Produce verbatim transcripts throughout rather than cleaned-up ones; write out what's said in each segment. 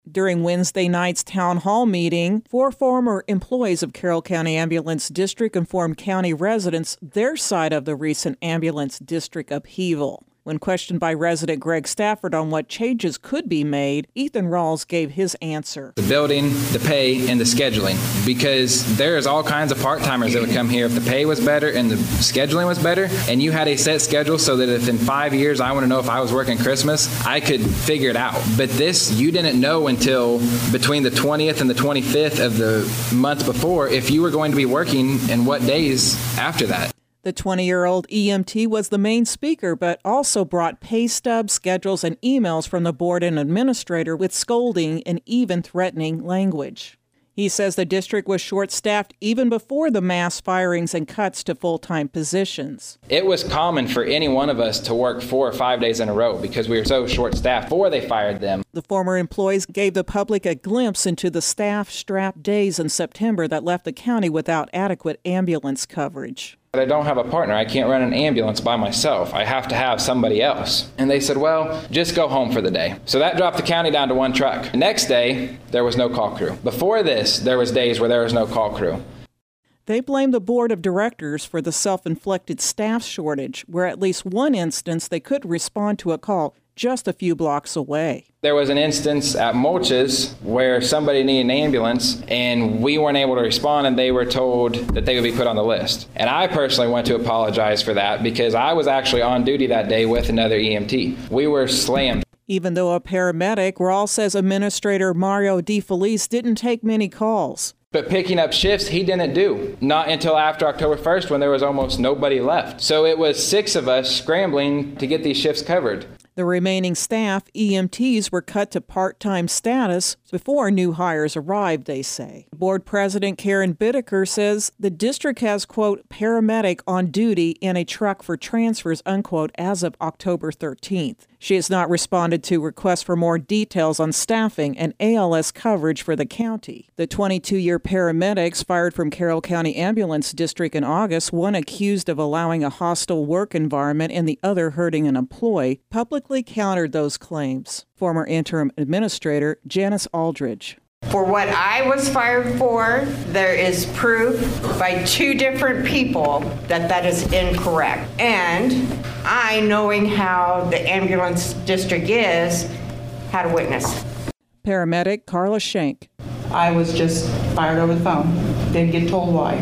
During Wednesday night's town hall meeting, four former employees of Carroll County Ambulance District informed county residents their side of the recent ambulance district upheaval. When questioned by resident Greg Stafford on what changes could be made, Ethan Rawls gave his answer. The building, the pay, and the scheduling. Because there's all kinds of part-timers that would come here if the pay was better and the scheduling was better, and you had a set schedule so that if in five years I want to know if I was working Christmas, I could figure it out. But this, you didn't know until between the twentieth and the twenty-fifth of the month before if you were going to be working and what days after that. The twenty-year-old E M T was the main speaker, but also brought pay stubs, schedules, and emails from the board and administrator with scolding and even threatening language. He says the district was short-staffed even before the mass firings and cuts to full-time positions. It was common for any one of us to work four or five days in a row because we were so short-staffed before they fired them. The former employees gave the public a glimpse into the staff-strapped days in September that left the county without adequate ambulance coverage. I don't have a partner. I can't run an ambulance by myself. I have to have somebody else. And they said, well, just go home for the day. So that dropped the county down to one truck. The next day, there was no call crew. Before this, there was days where there was no call crew. They blamed the board of directors for the self-inflicted staff shortage, where at least one instance they couldn't respond to a call just a few blocks away. There was an instance at Mulch's where somebody needed an ambulance and we weren't able to respond and they were told that they would be put on the list. And I personally want to apologize for that because I was actually on duty that day with another E M T. We were slammed. Even though a paramedic, Rawls says Administrator Mario DeFelice didn't take many calls. But picking up shifts, he didn't do. Not until after October first when there was almost nobody left. So it was six of us scrambling to get these shifts covered. The remaining staff, E M Ts, were cut to part-time status before new hires arrived, they say. Board President Karen Bittaker says the district has, quote, paramedic on duty in a truck for transfers, unquote, as of October thirteenth. She has not responded to requests for more details on staffing and A L S coverage for the county. The twenty-two-year paramedics fired from Carroll County Ambulance District in August, one accused of allowing a hostile work environment and the other hurting an employee, publicly countered those claims. Former interim administrator Janice Aldridge. For what I was fired for, there is proof by two different people that that is incorrect. And I, knowing how the ambulance district is, had a witness. Paramedic Carla Schenk. I was just fired over the phone. Didn't get told why.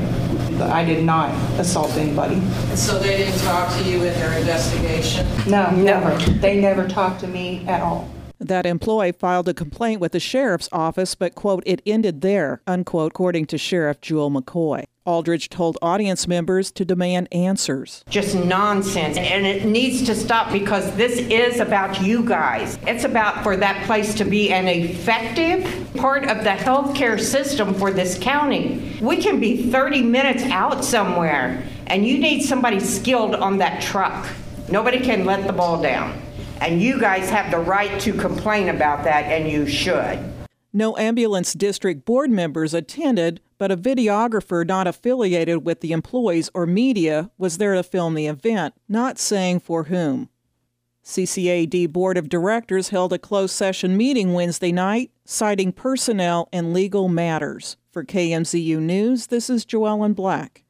I did not assault anybody. So they didn't talk to you in their investigation? No, never. They never talked to me at all. That employee filed a complaint with the sheriff's office, but, quote, it ended there, unquote, according to Sheriff Jewel McCoy. Aldridge told audience members to demand answers. Just nonsense, and it needs to stop because this is about you guys. It's about for that place to be an effective part of the healthcare system for this county. We can be thirty minutes out somewhere, and you need somebody skilled on that truck. Nobody can let the ball down. And you guys have the right to complain about that, and you should. No ambulance district board members attended, but a videographer not affiliated with the employees or media was there to film the event, not saying for whom. C C A D Board of Directors held a closed session meeting Wednesday night, citing personnel and legal matters. For K M Z U News, this is Joellen Black.